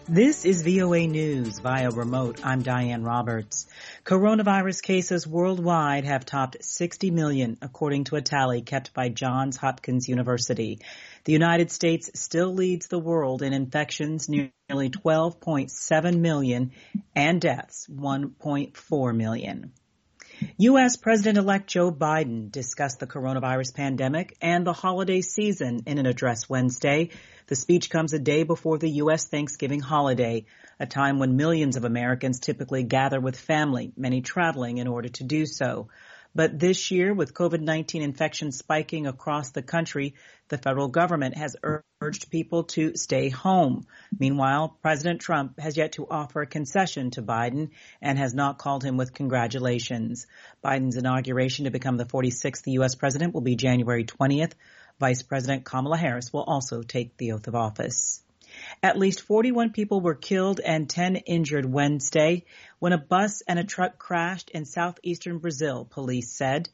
This is VOA News via remote. I'm Diane Roberts. Coronavirus cases worldwide have topped 60 million, according to a tally kept by Johns Hopkins University. The United States still leads the world in infections, nearly 12.7 million, and deaths, 1.4 million. U.S. President-elect Joe Biden discussed the coronavirus pandemic and the holiday season in an address Wednesday. The speech comes a day before the U.S. Thanksgiving holiday, a time when millions of Americans typically gather with family, many traveling in order to do so. But this year, with COVID-19 infections spiking across the country, the federal government has urged people to stay home. Meanwhile, President Trump has yet to offer a concession to Biden and has not called him with congratulations. Biden's inauguration to become the 46th U.S. president will be January 20th. Vice President Kamala Harris will also take the oath of office. At least 41 people were killed and 10 injured Wednesday when a bus and a truck crashed in southeastern Brazil, police said.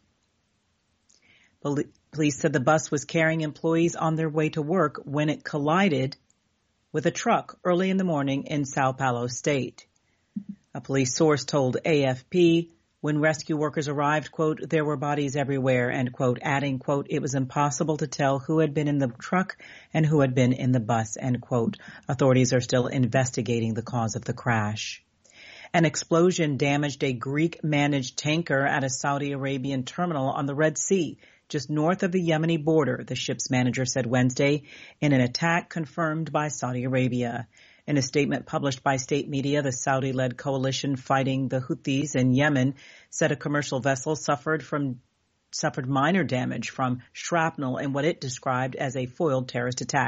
Police said the bus was carrying employees on their way to work when it collided with a truck early in the morning in Sao Paulo state. A police source told AFP when rescue workers arrived, quote, there were bodies everywhere, end quote, adding, quote, it was impossible to tell who had been in the truck and who had been in the bus, end quote. Authorities are still investigating the cause of the crash. An explosion damaged a Greek-managed tanker at a Saudi Arabian terminal on the Red Sea, just north of the Yemeni border, the ship's manager said Wednesday, in an attack confirmed by Saudi Arabia. In a statement published by state media, the Saudi-led coalition fighting the Houthis in Yemen said a commercial vessel suffered minor damage from shrapnel in what it described as a foiled terrorist attack.